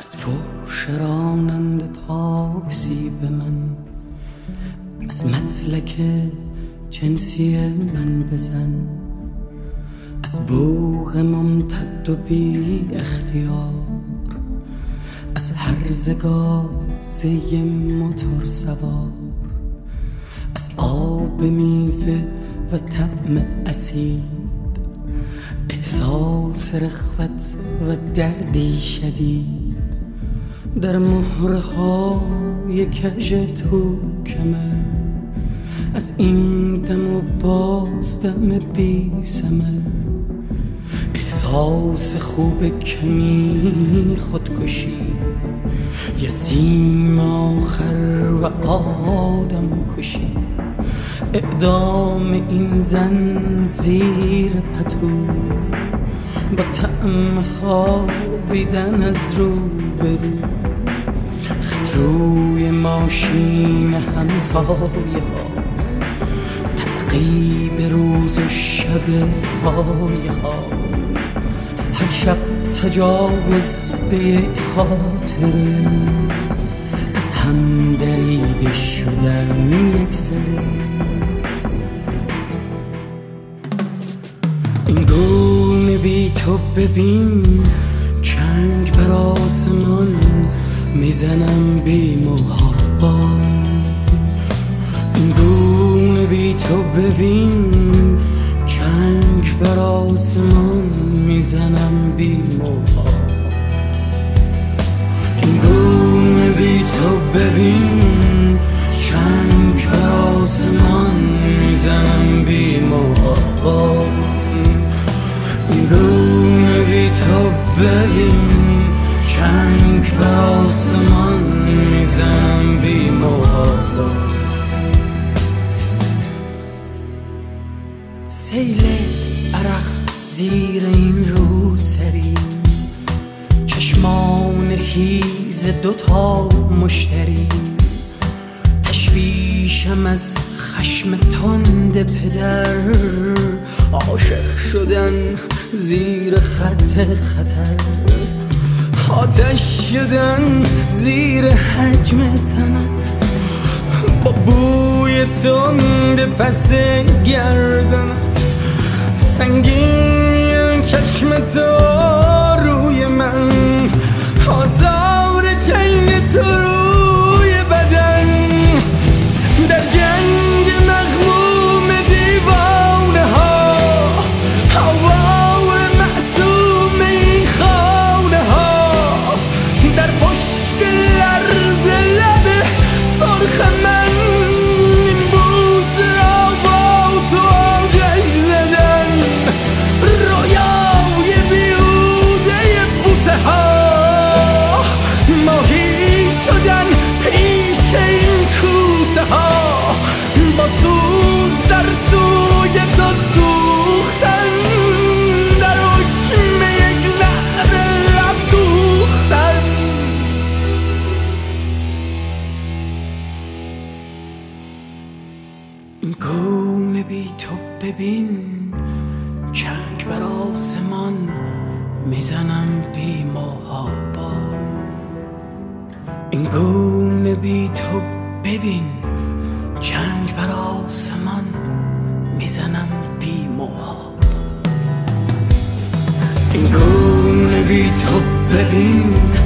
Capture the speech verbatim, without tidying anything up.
از فحش راننده تاکسی به من، از مطلق جنسی من بزن، از بوق ممتد و بی اختیار، از هرزه گازه موتور سوار، از آب میوه و طعم اسید، احساس رخوت و دردی شدید در مهره های کژ توکمه، از این دم و باز دم بی ثمر، احساس خوب کمی خودکشی، یه سیم آخر و آدم کشی، اعدام این زن زیر پتو با طعم خوابیدن از رو برو، خط روی ماشین همسایه ها، تعقیب روز و شب سایه ها، هر شب تجاوز به یک خاطره، از هم دریده شدن یک سره. این گونه بی تو ببین چنگ بر آسمان میزنم بی محابا، این گونه بی تو ببین چنگ بر آسمان میزنم بی محابا، این گونه بی تو ببین چنگ بر آسمان میزنم بی محابا، این گونه بی تو ببین چنگ بر آسمان میزنم بی محابا. سیل عرق زیر این روسری، چشمان هیز دوتا مشتری، تشویشم از خشم تند پدر، عاشق شدن زیر خط خطر، آتش شدن زیر حجم تنت، با بوی تند پس گردنت، سنگین چشم تو روی من، آزار چنگ تو روی بدن، در جنگ مغموم دیوانه ها، هوا معصوم این خانه ها، در پشت لرز لب سرخ من، این بوس را با تو آتش زدن، رویای بیهوده بوسه ها، ماهی شدن پیش این کوسه ها، با سوز در سوی تو سوختن، در حکم یک نعره لب دوختن. این گونه بی تو ببین چنگ بر آسمان میزنم بی محابا، این گونه بی تو ببین چنگ بر آسمان میزنم بی محابا، این گونه بی تو ببین